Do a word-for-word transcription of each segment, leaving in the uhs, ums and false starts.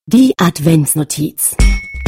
Die Adventsnotiz.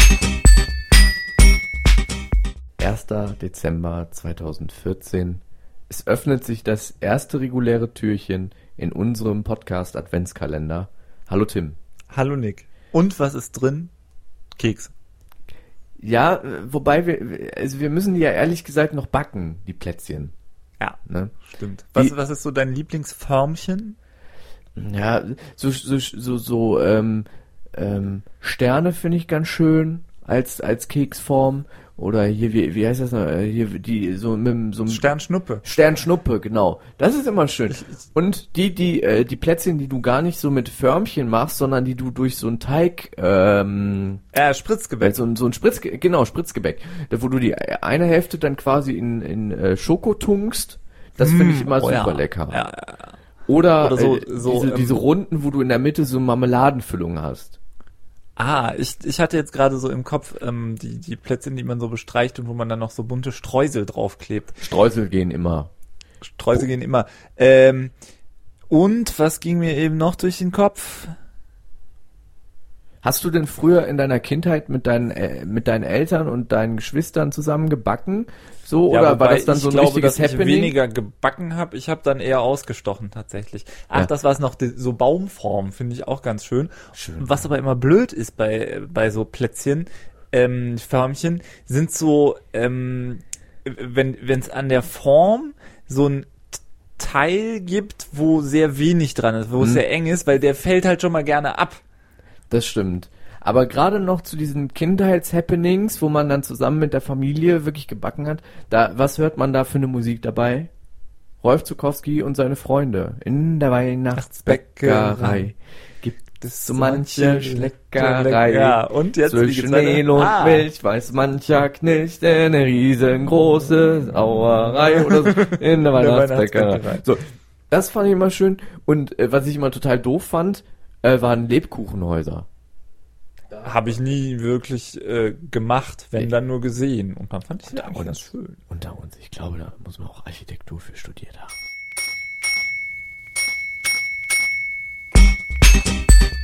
erster Dezember zweitausendvierzehn. Es öffnet sich das erste reguläre Türchen in unserem Podcast Adventskalender. Hallo Tim. Hallo Nick. Und was ist drin? Keks. Ja, wobei wir, also wir müssen die ja ehrlich gesagt noch backen, die Plätzchen. Ja, ne? Stimmt. Was, was ist so dein Lieblingsförmchen? Ja, so, so, so, so, ähm, ähm, Sterne finde ich ganz schön als, als Keksform. Oder hier, wie, wie heißt das noch? Hier, die, so mit so einem Sternschnuppe. Sternschnuppe, genau. Das ist immer schön. Ich, ich, Und die, die, äh, die Plätzchen, die du gar nicht so mit Förmchen machst, sondern die du durch so ein Teig, ähm, äh, Spritzgebäck. so ein, so ein Spritzgebäck, genau, Spritzgebäck, da, wo du die eine Hälfte dann quasi in, in äh, Schoko tunkst. Das finde ich immer oh, super ja. lecker. Ja. Oder, Oder so, äh, so, diese, ähm, diese Runden, wo du in der Mitte so Marmeladenfüllung hast. Ah, ich, ich hatte jetzt gerade so im Kopf ähm, die, die Plätzchen, die man so bestreicht und wo man dann noch so bunte Streusel draufklebt. Streusel gehen immer. Streusel oh. gehen immer. Ähm, und was ging mir eben noch durch den Kopf? Hast du denn früher in deiner Kindheit mit deinen äh, mit deinen Eltern und deinen Geschwistern zusammen gebacken? So, Ja, oder war das dann so ein glaube, richtiges dass Happening? Ich weniger gebacken habe, ich habe dann eher ausgestochen tatsächlich. Ach, Ja. das war es noch, die, so Baumform finde ich auch ganz schön. Schön. Was aber immer blöd ist bei bei so Plätzchen, ähm, Förmchen, sind so, ähm, wenn wenn es an der Form so ein Teil gibt, wo sehr wenig dran ist, wo Hm. es sehr eng ist, weil der fällt halt schon mal gerne ab. Das stimmt. Aber gerade noch zu diesen Kindheits-Happenings, wo man dann zusammen mit der Familie wirklich gebacken hat, da, was hört man da für eine Musik dabei? Rolf Zuckowski und seine Freunde. In der Weihnachtsbäckerei gibt es so manche Schleckerei. Ja, und jetzt Zwischen Mehl und ah. Milch weiß mancher Knecht eine riesengroße Sauerei oder so in der Weihnachtsbäckerei. Weihnachtsbäckerei. So, das fand ich immer schön. Und äh, was ich immer total doof fand, äh, waren Lebkuchenhäuser. Habe ich nie wirklich äh, gemacht, wenn Nee. dann nur gesehen. Und dann fand ich Unter ja eigentlich uns. ganz schön. Unter uns. Ich glaube, da muss man auch Architektur für studiert haben.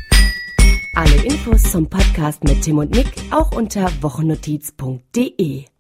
Alle Infos zum Podcast mit Tim und Nick auch unter wochennotiz punkt de.